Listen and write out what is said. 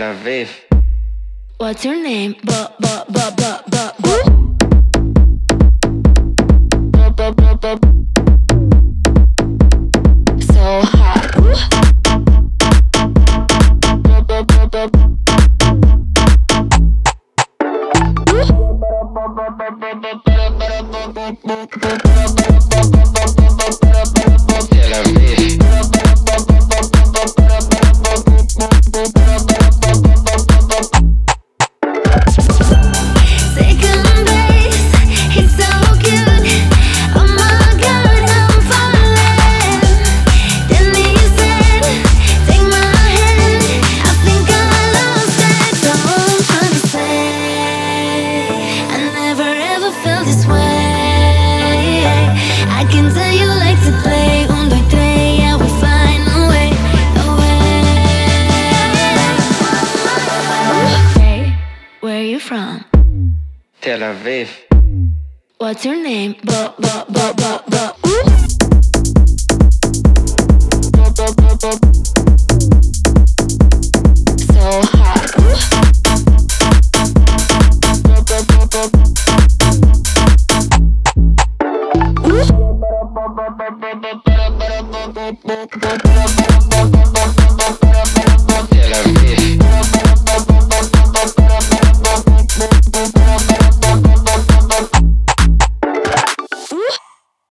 Tel Aviv. What's your name? So hot. Tel Aviv. Second base, he's so cute. Oh my God, I'm falling. Then he said, "Take my hand." I think I lost it. So I'm trying to say, I never ever felt this way. I can tell you like to play. Un, dos, tres, yeah, we flying away, away. Hey, where are you from? Tel Aviv. What's your name?